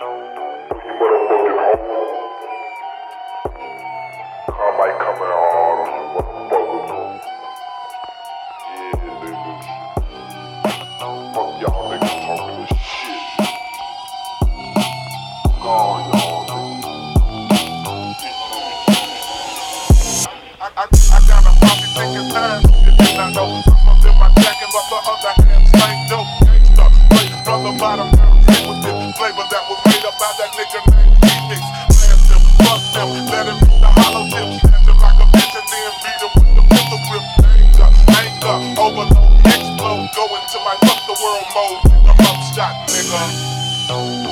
motherfucking hoe. I might come in hard on you motherfuckers. Yeah, niggas. Fuck y'all niggas talking this shit. Gone, y'all I got a posse taking time. You did not know. Some of them are jacking, but the other hand slang dope. Gangsta, straight from the bottom down. Straight with this flavor that was made up by that nigga named Phoenix. Blast them, bust them, let him eat the hollow tips. Snatch him like a bitch and then beat him with the pistol grip. Anger, overload, explode. Go into my fuck the world mode. I'm upshot, nigga.